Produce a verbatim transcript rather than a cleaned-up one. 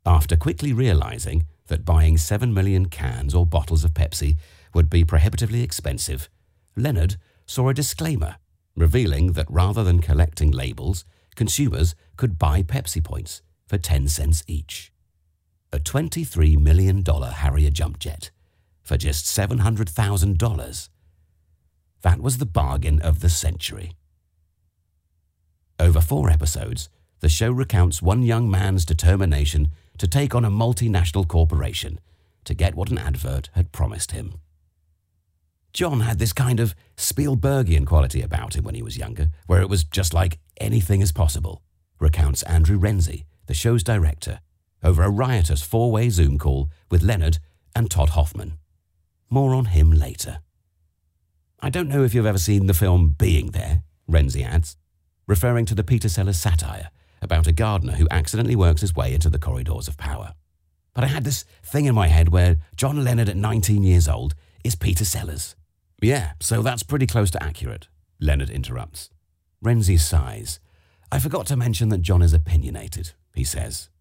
After quickly realizing that buying seven million cans or bottles of Pepsi would be prohibitively expensive, Leonard saw a disclaimer revealing that rather than collecting labels, consumers could buy Pepsi points for ten cents each. A twenty-three million dollars Harrier jump jet for just seven hundred thousand dollars. That was the bargain of the century. Over four episodes, the show recounts one young man's determination to take on a multinational corporation to get what an advert had promised him. John had this kind of Spielbergian quality about him when he was younger, where it was just like anything is possible, recounts Andrew Renzi, the show's director, over a riotous four-way Zoom call with Leonard and Todd Hoffman. More on him later. I don't know if you've ever seen the film Being There, Renzi adds, referring to the Peter Sellers satire about a gardener who accidentally works his way into the corridors of power. But I had this thing in my head where John Leonard at nineteen years old is Peter Sellers. Yeah, so that's pretty close to accurate, Leonard interrupts. Renzi sighs. I forgot to mention that John is opinionated, he says.